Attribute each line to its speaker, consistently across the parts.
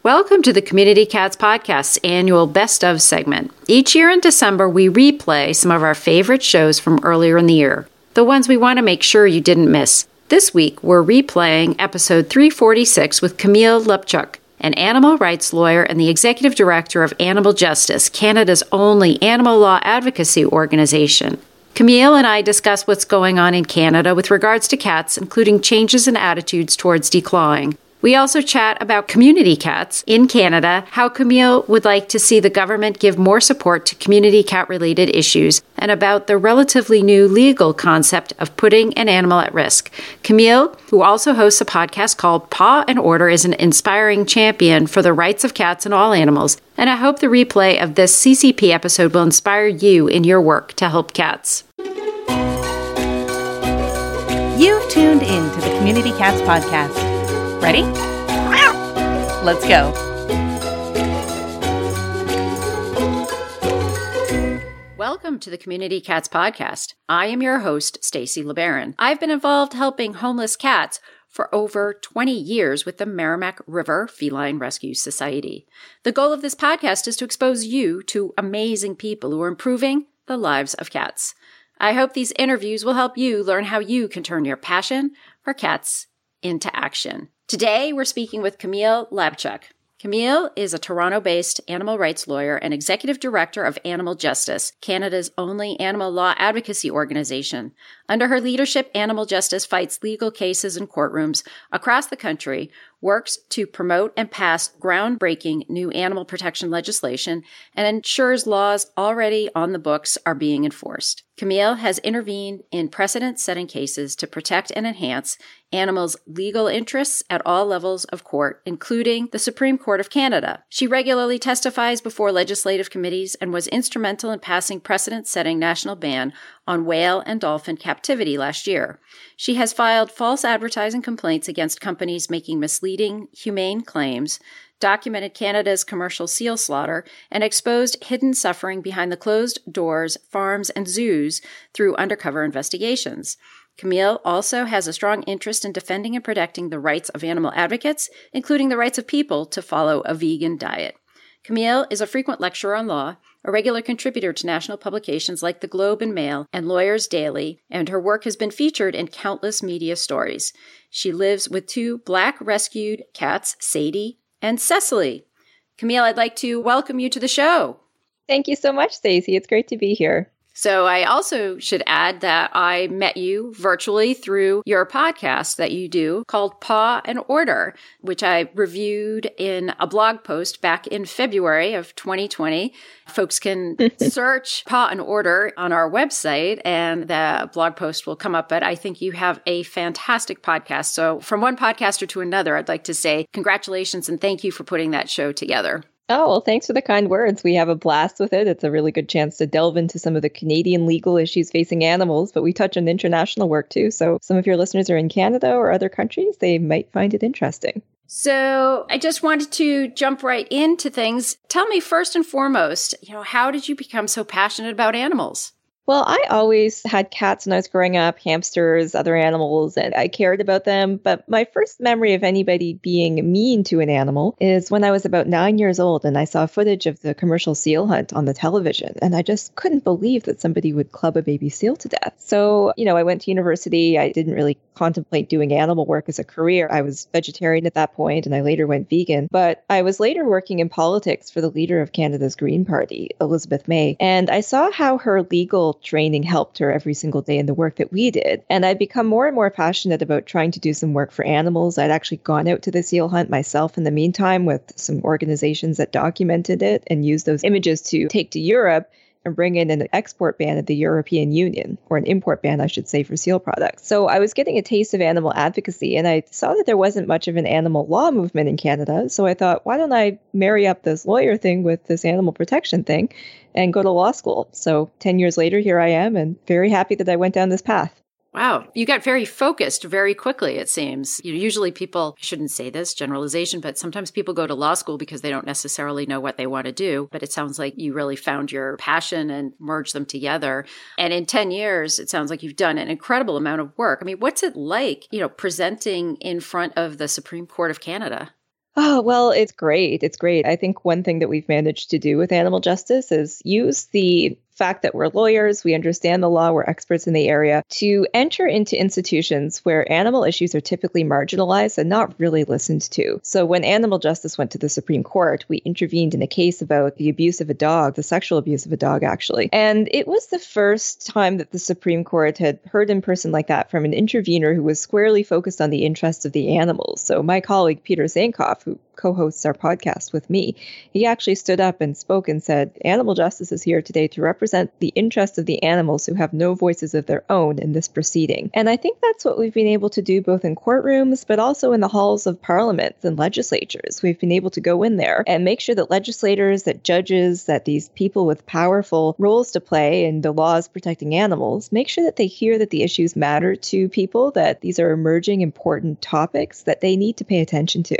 Speaker 1: Welcome to the Community Cats Podcast's annual Best Of segment. Each year in December, we replay some of our favorite shows from earlier in the year, the ones we want to make sure you didn't miss. This week, we're replaying episode 346 with Camille Lebchuk, an animal rights lawyer and the executive director of Animal Justice, Canada's only animal law advocacy organization. Camille and I discuss what's going on in Canada with regards to cats, including changes in attitudes towards declawing. We also chat about community cats in Canada, how Camille would like to see the government give more support to community cat-related issues, and about the relatively new legal concept of putting an animal at risk. Camille, who also hosts a podcast called Paw and Order, is an inspiring champion for the rights of cats and all animals, and I hope the replay of this CCP episode will inspire you in your work to help cats.
Speaker 2: You've tuned in to the Community Cats Podcast. Ready? Let's go.
Speaker 1: Welcome to the Community Cats Podcast. I am your host, Stacey LeBaron. I've been involved helping homeless cats for over 20 years with the Merrimack River Feline Rescue Society. The goal of this podcast is to expose you to amazing people who are improving the lives of cats. I hope these interviews will help you learn how you can turn your passion for cats into action. Today, we're speaking with Camille Lebchuk. Camille is a Toronto-based animal rights lawyer and executive director of Animal Justice, Canada's only animal law advocacy organization. Under her leadership, Animal Justice fights legal cases in courtrooms across the country, works to promote and pass groundbreaking new animal protection legislation, and ensures laws already on the books are being enforced. Camille has intervened in precedent-setting cases to protect and enhance animals' legal interests at all levels of court, including the Supreme Court of Canada. She regularly testifies before legislative committees and was instrumental in passing precedent-setting national ban on whale and dolphin captivity last year. She has filed false advertising complaints against companies making misleading, humane claims, documented Canada's commercial seal slaughter, and exposed hidden suffering behind the closed doors, farms, and zoos through undercover investigations. Camille also has a strong interest in defending and protecting the rights of animal advocates, including the rights of people to follow a vegan diet. Camille is a frequent lecturer on law, a regular contributor to national publications like The Globe and Mail and Lawyers Daily, and her work has been featured in countless media stories. She lives with two Black rescued cats, Sadie and Cecily. Camille, I'd like to welcome you to the show.
Speaker 3: Thank you so much, Stacey. It's great to be here.
Speaker 1: So I also should add that I met you virtually through your podcast that you do called Paw and Order, which I reviewed in a blog post back in February of 2020. Folks can search Paw and Order on our website and the blog post will come up. But I think you have a fantastic podcast. So from one podcaster to another, I'd like to say congratulations and thank you for putting that show together.
Speaker 3: Oh, well, thanks for the kind words. We have a blast with it. It's a really good chance to delve into some of the Canadian legal issues facing animals, but we touch on international work too. So some of your listeners are in Canada or other countries, they might find it interesting.
Speaker 1: So I just wanted to jump right into things. Tell me first and foremost, how did you become so passionate about animals?
Speaker 3: Well, I always had cats when I was growing up, hamsters, other animals, and I cared about them. But my first memory of anybody being mean to an animal is when I was about 9 years old and I saw footage of the commercial seal hunt on the television. And I just couldn't believe that somebody would club a baby seal to death. So, I went to university. I didn't really contemplate doing animal work as a career. I was vegetarian at that point, and I later went vegan. But I was later working in politics for the leader of Canada's Green Party, Elizabeth May. And I saw how her legal training helped her every single day in the work that we did. And I'd become more and more passionate about trying to do some work for animals. I'd actually gone out to the seal hunt myself in the meantime with some organizations that documented it and used those images to take to Europe and bring in an export ban of the European Union, or an import ban, I should say, for seal products. So I was getting a taste of animal advocacy, and I saw that there wasn't much of an animal law movement in Canada. So I thought, why don't I marry up this lawyer thing with this animal protection thing and go to law school? So 10 years later, here I am, and very happy that I went down this path.
Speaker 1: Wow. You got very focused very quickly, it seems. Usually people, I shouldn't say this, generalization, but sometimes people go to law school because they don't necessarily know what they want to do. But it sounds like you really found your passion and merged them together. And in 10 years, it sounds like you've done an incredible amount of work. I mean, what's it like, presenting in front of the Supreme Court of Canada?
Speaker 3: Oh, well, it's great. It's great. I think one thing that we've managed to do with animal justice is use the fact that we're lawyers, we understand the law, we're experts in the area, to enter into institutions where animal issues are typically marginalized and not really listened to. So when animal justice went to the Supreme Court, we intervened in a case about the abuse of a dog, the sexual abuse of a dog, actually. And it was the first time that the Supreme Court had heard in person like that from an intervener who was squarely focused on the interests of the animals. So my colleague, Peter Zankoff, who co-hosts our podcast with me, he actually stood up and spoke and said, animal justice is here today to represent the interests of the animals who have no voices of their own in this proceeding. And I think that's what we've been able to do both in courtrooms, but also in the halls of parliaments and legislatures. We've been able to go in there and make sure that legislators, that judges, that these people with powerful roles to play in the laws protecting animals, make sure that they hear that the issues matter to people, that these are emerging important topics that they need to pay attention to.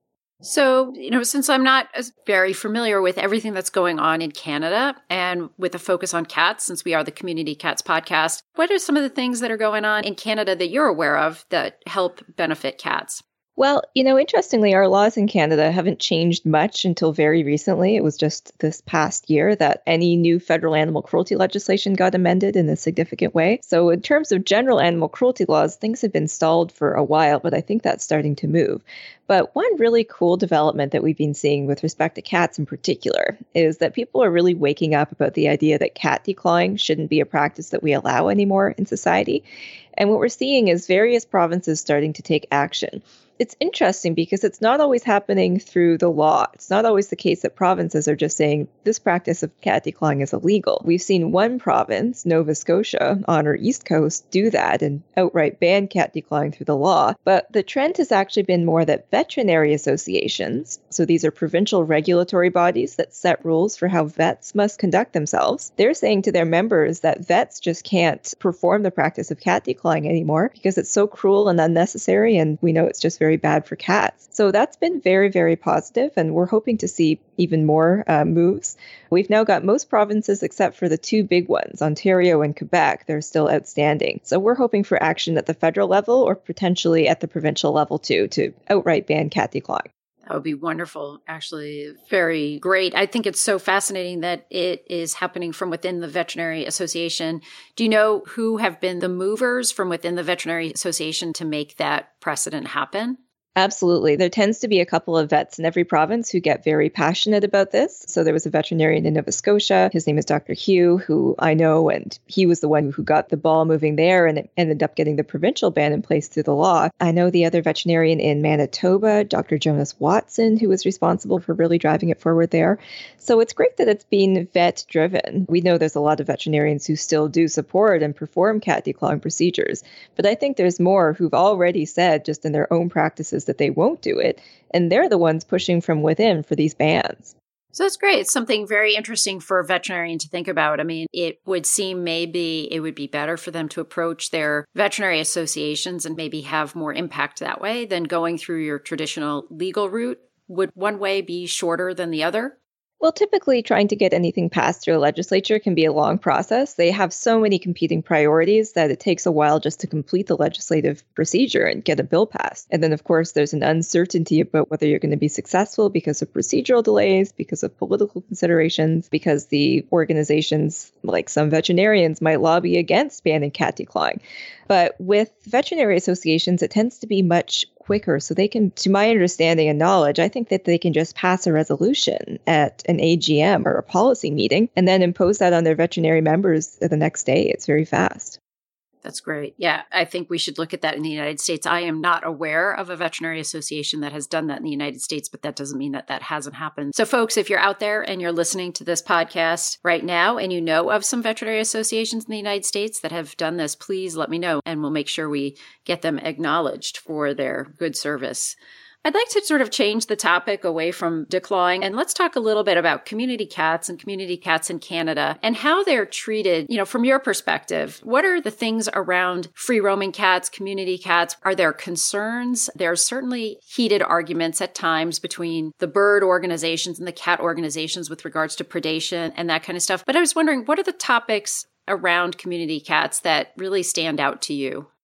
Speaker 1: So, since I'm not very familiar with everything that's going on in Canada and with a focus on cats, since we are the Community Cats podcast, what are some of the things that are going on in Canada that you're aware of that help benefit cats?
Speaker 3: Well, interestingly, our laws in Canada haven't changed much until very recently. It was just this past year that any new federal animal cruelty legislation got amended in a significant way. So in terms of general animal cruelty laws, things have been stalled for a while, but I think that's starting to move. But one really cool development that we've been seeing with respect to cats in particular is that people are really waking up about the idea that cat declawing shouldn't be a practice that we allow anymore in society. And what we're seeing is various provinces starting to take action. It's interesting because it's not always happening through the law. It's not always the case that provinces are just saying this practice of cat declawing is illegal. We've seen one province, Nova Scotia, on our east coast do that and outright ban cat declawing through the law. But the trend has actually been more that veterinary associations, so these are provincial regulatory bodies that set rules for how vets must conduct themselves, they're saying to their members that vets just can't perform the practice of cat declawing anymore because it's so cruel and unnecessary, and we know it's just very bad for cats. So that's been very, very positive, and we're hoping to see even more moves. We've now got most provinces except for the two big ones, Ontario and Quebec. They're still outstanding. So we're hoping for action at the federal level or potentially at the provincial level too, to outright ban cat declawing.
Speaker 1: That would be wonderful. Actually, very great. I think it's so fascinating that it is happening from within the Veterinary Association. Do you know who have been the movers from within the Veterinary Association to make that precedent happen?
Speaker 3: Absolutely. There tends to be a couple of vets in every province who get very passionate about this. So there was a veterinarian in Nova Scotia. His name is Dr. Hugh, who I know, and he was the one who got the ball moving there, and it ended up getting the provincial ban in place through the law. I know the other veterinarian in Manitoba, Dr. Jonas Watson, who was responsible for really driving it forward there. So it's great that it's been vet-driven. We know there's a lot of veterinarians who still do support and perform cat declawing procedures, but I think there's more who've already said just in their own practices that they won't do it, and they're the ones pushing from within for these bans.
Speaker 1: So that's great. It's something very interesting for a veterinarian to think about. I mean, it would seem maybe it would be better for them to approach their veterinary associations and maybe have more impact that way than going through your traditional legal route. Would one way be shorter than the other?
Speaker 3: Well, typically trying to get anything passed through a legislature can be a long process. They have so many competing priorities that it takes a while just to complete the legislative procedure and get a bill passed. And then, of course, there's an uncertainty about whether you're going to be successful because of procedural delays, because of political considerations, because the organizations, like some veterinarians, might lobby against banning cat declawing. But with veterinary associations, it tends to be much quicker. So they can, to my understanding and knowledge, I think that they can just pass a resolution at an AGM or a policy meeting and then impose that on their veterinary members the next day. It's very fast.
Speaker 1: That's great. Yeah, I think we should look at that in the United States. I am not aware of a veterinary association that has done that in the United States, but that doesn't mean that that hasn't happened. So folks, if you're out there and you're listening to this podcast right now and you know of some veterinary associations in the United States that have done this, please let me know and we'll make sure we get them acknowledged for their good service. I'd like to sort of change the topic away from declawing and let's talk a little bit about community cats and community cats in Canada and how they're treated, from your perspective. What are the things around free roaming cats, community cats? Are there concerns? There are certainly heated arguments at times between the bird organizations and the cat organizations with regards to predation and that kind of stuff. But I was wondering, what are the topics around community cats that really stand out to you?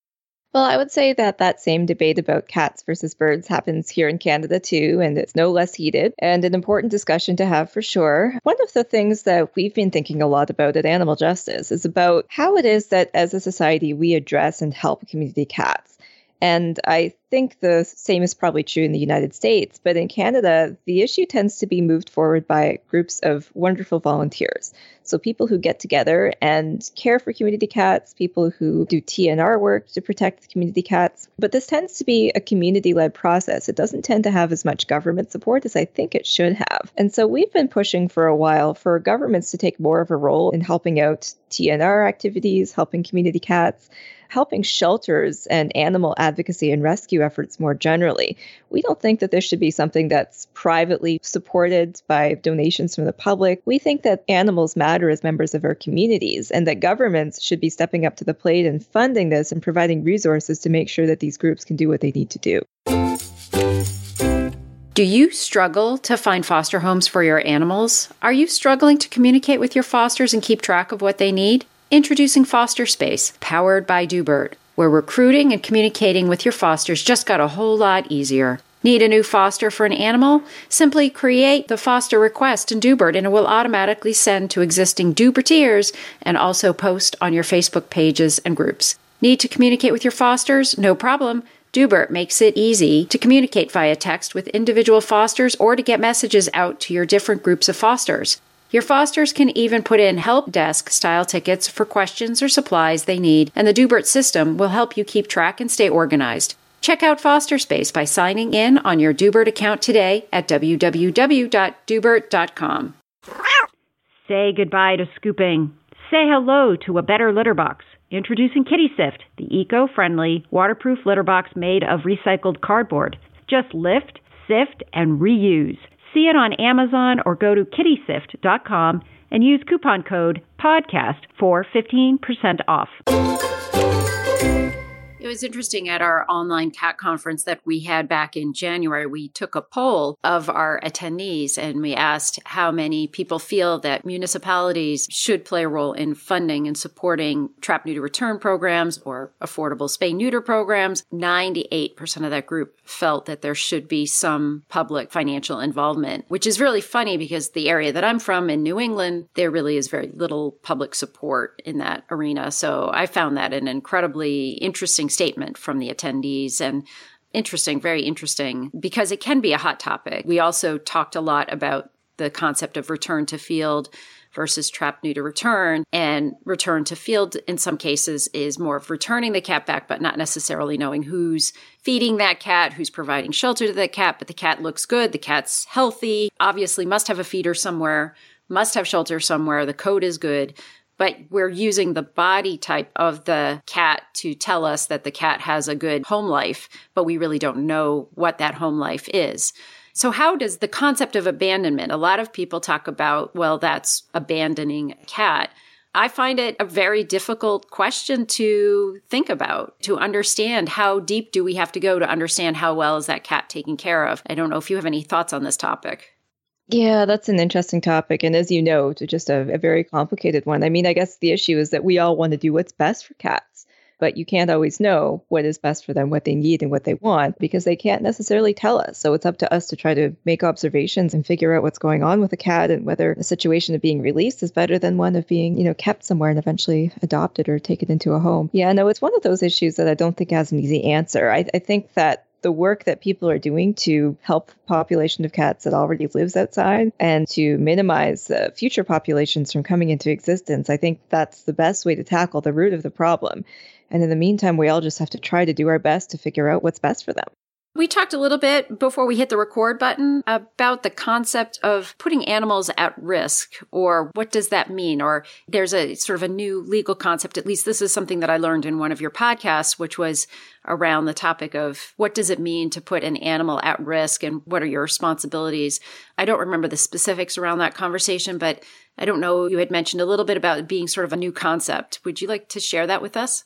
Speaker 3: Well, I would say that that same debate about cats versus birds happens here in Canada too, and it's no less heated and an important discussion to have for sure. One of the things that we've been thinking a lot about at Animal Justice is about how it is that as a society we address and help community cats. And I think the same is probably true in the United States, but in Canada, the issue tends to be moved forward by groups of wonderful volunteers. So people who get together and care for community cats, people who do TNR work to protect community cats. But this tends to be a community-led process. It doesn't tend to have as much government support as I think it should have. And so we've been pushing for a while for governments to take more of a role in helping out TNR activities, helping community cats, helping shelters and animal advocacy and rescue efforts more generally. We don't think that this should be something that's privately supported by donations from the public. We think that animals matter as members of our communities and that governments should be stepping up to the plate and funding this and providing resources to make sure that these groups can do what they need to do.
Speaker 1: Do you struggle to find foster homes for your animals? Are you struggling to communicate with your fosters and keep track of what they need? Introducing Foster Space, powered by Doobert, where recruiting and communicating with your fosters just got a whole lot easier. Need a new foster for an animal? Simply create the foster request in Doobert and it will automatically send to existing Dooberteers and also post on your Facebook pages and groups. Need to communicate with your fosters? No problem. Doobert makes it easy to communicate via text with individual fosters or to get messages out to your different groups of fosters. Your fosters can even put in help desk style tickets for questions or supplies they need, and the Doobert system will help you keep track and stay organized. Check out Foster Space by signing in on your Doobert account today at www.doobert.com. Say goodbye to scooping. Say hello to a better litter box. Introducing Kitty Sift, the eco-friendly, waterproof litter box made of recycled cardboard. Just lift, sift, and reuse. See it on Amazon or go to kittysift.com and use coupon code PODCAST for 15% off. It was interesting at our online cat conference that we had back in January. We took a poll of our attendees and we asked how many people feel that municipalities should play a role in funding and supporting trap, neuter, return programs or affordable spay-neuter programs. 98% of that group felt that there should be some public financial involvement, which is really funny because the area that I'm from in New England, there really is very little public support in that arena. So I found that an incredibly interesting statement from the attendees and interesting, very interesting, because it can be a hot topic. We also talked a lot about the concept of return to field versus trap, neuter, return. And return to field in some cases is more of returning the cat back, but not necessarily knowing who's feeding that cat, who's providing shelter to that cat, but the cat looks good, the cat's healthy, obviously must have a feeder somewhere, must have shelter somewhere, the coat is good. But we're using the body type of the cat to tell us that the cat has a good home life, but we really don't know what that home life is. So how does the concept of abandonment, a lot of people talk about, well, that's abandoning a cat. I find it a very difficult question to think about, to understand how deep do we have to go to understand how well is that cat taken care of. I don't know if you have any thoughts on this topic.
Speaker 3: Yeah, that's an interesting topic. And as you know, it's just a very complicated one. I mean, I guess the issue is that we all want to do what's best for cats, but you can't always know what is best for them, what they need and what they want, because they can't necessarily tell us. So it's up to us to try to make observations and figure out what's going on with a cat and whether a situation of being released is better than one of being, kept somewhere and eventually adopted or taken into a home. Yeah, no, it's one of those issues that I don't think has an easy answer. I think that the work that people are doing to help the population of cats that already lives outside and to minimize future populations from coming into existence, I think that's the best way to tackle the root of the problem. And in the meantime, we all just have to try to do our best to figure out what's best for them.
Speaker 1: We talked a little bit before we hit the record button about the concept of putting animals at risk, or what does that mean? Or there's a sort of a new legal concept, at least this is something that I learned in one of your podcasts, which was around the topic of what does it mean to put an animal at risk and what are your responsibilities? I don't remember the specifics around that conversation, but I don't know, you had mentioned a little bit about it being sort of a new concept. Would you like to share that with us?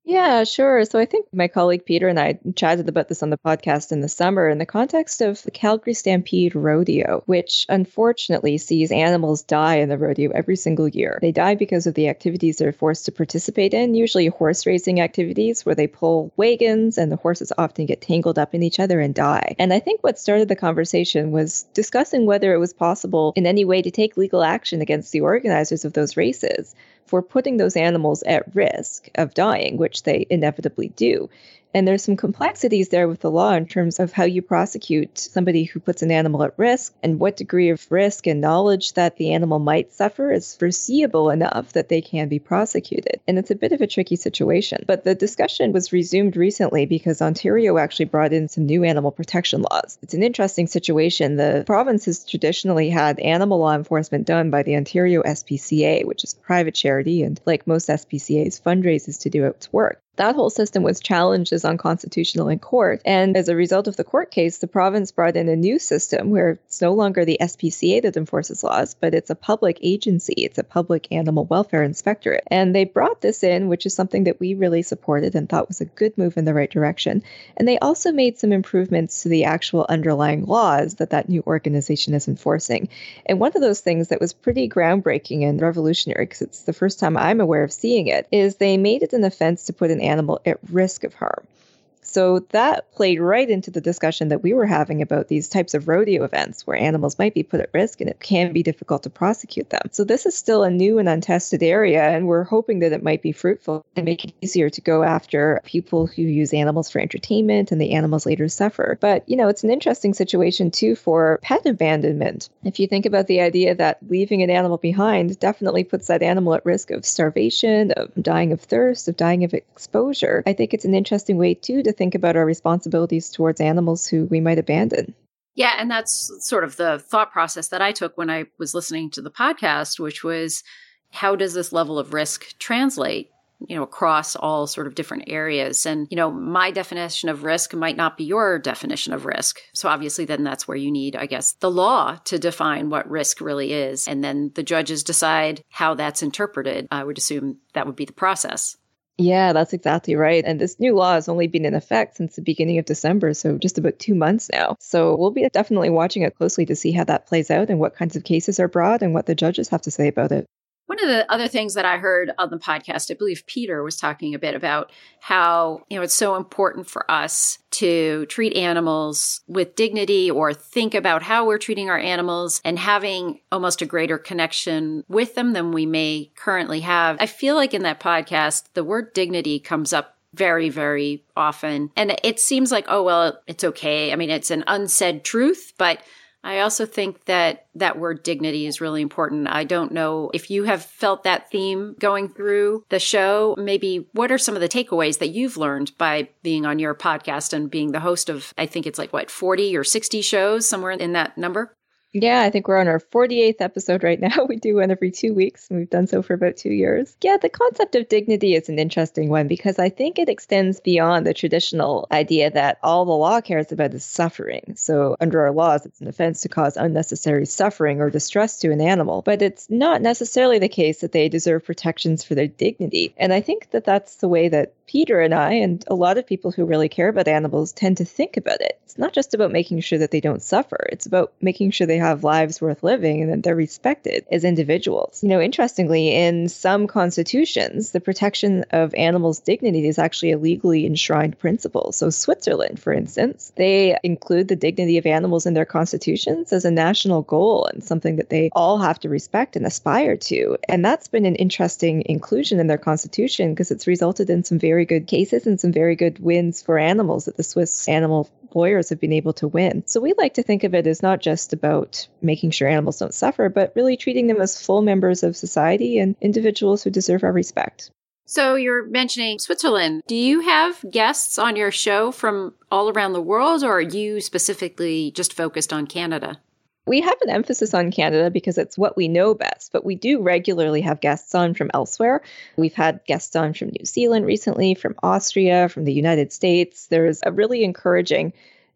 Speaker 3: Yeah, sure. So I think my colleague Peter and I chatted about this on the podcast in the summer in the context of the Calgary Stampede Rodeo, which unfortunately sees animals die in the rodeo every single year. They die because of the activities they're forced to participate in, usually horse racing activities where they pull wagons and the horses often get tangled up in each other and die. And I think what started the conversation was discussing whether it was possible in any way to take legal action against the organizers of those races for putting those animals at risk of dying, which they inevitably do. And there's some complexities there with the law in terms of how you prosecute somebody who puts an animal at risk and what degree of risk and knowledge that the animal might suffer is foreseeable enough that they can be prosecuted. And it's a bit of a tricky situation. But the discussion was resumed recently because Ontario actually brought in some new animal protection laws. It's an interesting situation. The province has traditionally had animal law enforcement done by the Ontario SPCA, which is a private charity, and like most SPCAs, fundraises to do its work. That whole system was challenged as unconstitutional in court. And as a result of the court case, the province brought in a new system where it's no longer the SPCA that enforces laws, but it's a public agency. It's a public animal welfare inspectorate. And they brought this in, which is something that we really supported and thought was a good move in the right direction. And they also made some improvements to the actual underlying laws that new organization is enforcing. And one of those things that was pretty groundbreaking and revolutionary, because it's the first time I'm aware of seeing it, is they made it an offense to put an animal at risk of harm. So that played right into the discussion that we were having about these types of rodeo events where animals might be put at risk and it can be difficult to prosecute them. So this is still a new and untested area, and we're hoping that it might be fruitful and make it easier to go after people who use animals for entertainment and the animals later suffer. But, it's an interesting situation too for pet abandonment. If you think about the idea that leaving an animal behind definitely puts that animal at risk of starvation, of dying of thirst, of dying of exposure, I think it's an interesting way too to think about our responsibilities towards animals who we might abandon.
Speaker 1: Yeah, and that's sort of the thought process that I took when I was listening to the podcast, which was, how does this level of risk translate, across all sort of different areas? And, my definition of risk might not be your definition of risk. So obviously then that's where you need, I guess, the law to define what risk really is. And then the judges decide how that's interpreted. I would assume that would be the process.
Speaker 3: Yeah, that's exactly right. And this new law has only been in effect since the beginning of December, so just about 2 months now. So we'll be definitely watching it closely to see how that plays out and what kinds of cases are brought and what the judges have to say about it.
Speaker 1: One of the other things that I heard on the podcast, I believe Peter was talking a bit about how, it's so important for us to treat animals with dignity or think about how we're treating our animals and having almost a greater connection with them than we may currently have. I feel like in that podcast, the word dignity comes up very, very often. And it seems like, oh, well, it's okay. I mean, it's an unsaid truth, but I also think that word dignity is really important. I don't know if you have felt that theme going through the show. Maybe what are some of the takeaways that you've learned by being on your podcast and being the host of, I think it's 40 or 60 shows, somewhere in that number?
Speaker 3: Yeah, I think we're on our 48th episode right now. We do one every 2 weeks, and we've done so for about 2 years. Yeah, the concept of dignity is an interesting one because I think it extends beyond the traditional idea that all the law cares about is suffering. So under our laws, it's an offense to cause unnecessary suffering or distress to an animal. But it's not necessarily the case that they deserve protections for their dignity. And I think that that's the way that Peter and I and a lot of people who really care about animals tend to think about it. It's not just about making sure that they don't suffer. It's about making sure they have lives worth living and that they're respected as individuals. Interestingly, in some constitutions, the protection of animals' dignity is actually a legally enshrined principle. So Switzerland, for instance, they include the dignity of animals in their constitutions as a national goal and something that they all have to respect and aspire to. And that's been an interesting inclusion in their constitution because it's resulted in some very good cases and some very good wins for animals that the Swiss animal lawyers have been able to win. So we like to think of it as not just about making sure animals don't suffer, but really treating them as full members of society and individuals who deserve our respect.
Speaker 1: So you're mentioning Switzerland. Do you have guests on your show from all around the world, or are you specifically just focused on Canada?
Speaker 3: We have an emphasis on Canada because it's what we know best, but we do regularly have guests on from elsewhere. We've had guests on from New Zealand recently, from Austria, from the United States. There's a really encouraging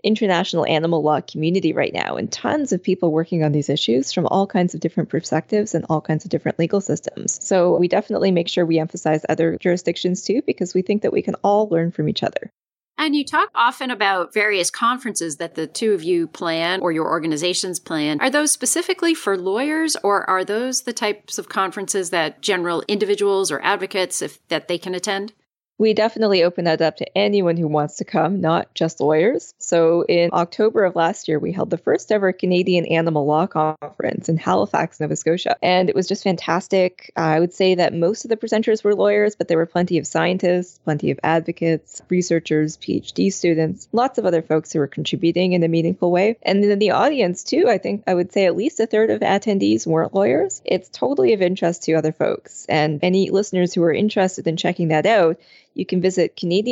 Speaker 3: international animal law community right now, and tons of people working on these issues from all kinds of different perspectives and all kinds of different legal systems. So we definitely make sure we emphasize other jurisdictions too, because we think that we can all learn from each other.
Speaker 1: And you talk often about various conferences that the two of you plan or your organizations plan. Are those specifically for lawyers, or are those the types of conferences that general individuals or advocates that they can attend?
Speaker 3: We definitely open that up to anyone who wants to come, not just lawyers. So in October of last year, we held the first ever Canadian Animal Law Conference in Halifax, Nova Scotia. And it was just fantastic. I would say that most of the presenters were lawyers, but there were plenty of scientists, plenty of advocates, researchers, PhD students, lots of other folks who were contributing in a meaningful way. And in the audience too, I think I would say at least a third of attendees weren't lawyers. It's totally of interest to other folks. And any listeners who are interested in checking that out, you can visit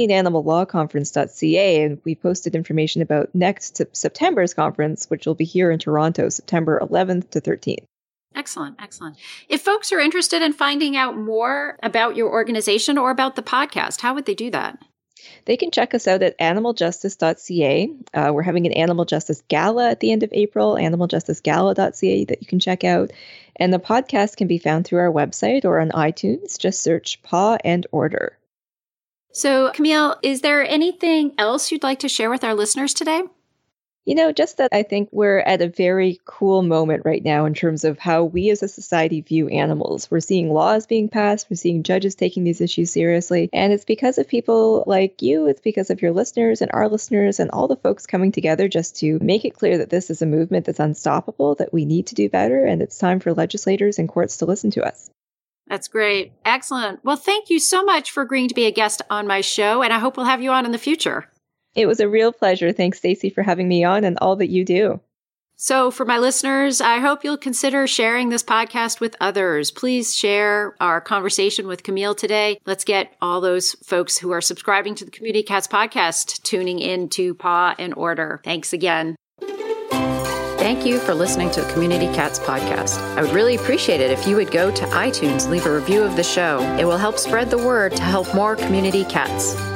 Speaker 3: CanadianAnimalLawConference.ca, and we posted information about next September's conference, which will be here in Toronto, September 11th to 13th.
Speaker 1: Excellent, excellent. If folks are interested in finding out more about your organization or about the podcast, how would they do that?
Speaker 3: They can check us out at animaljustice.ca. We're having an Animal Justice Gala at the end of April, animaljusticegala.ca that you can check out. And the podcast can be found through our website or on iTunes. Just search Paw and Order.
Speaker 1: So, Camille, is there anything else you'd like to share with our listeners today?
Speaker 3: Just that I think we're at a very cool moment right now in terms of how we as a society view animals. We're seeing laws being passed. We're seeing judges taking these issues seriously. And it's because of people like you. It's because of your listeners and our listeners and all the folks coming together just to make it clear that this is a movement that's unstoppable, that we need to do better, and it's time for legislators and courts to listen to us.
Speaker 1: That's great. Excellent. Well, thank you so much for agreeing to be a guest on my show, and I hope we'll have you on in the future.
Speaker 3: It was a real pleasure. Thanks, Stacey, for having me on and all that you do.
Speaker 1: So for my listeners, I hope you'll consider sharing this podcast with others. Please share our conversation with Camille today. Let's get all those folks who are subscribing to the Community Cats podcast tuning in to Paw and Order. Thanks again. Thank you for listening to the Community Cats podcast. I would really appreciate it if you would go to iTunes and leave a review of the show. It will help spread the word to help more community cats.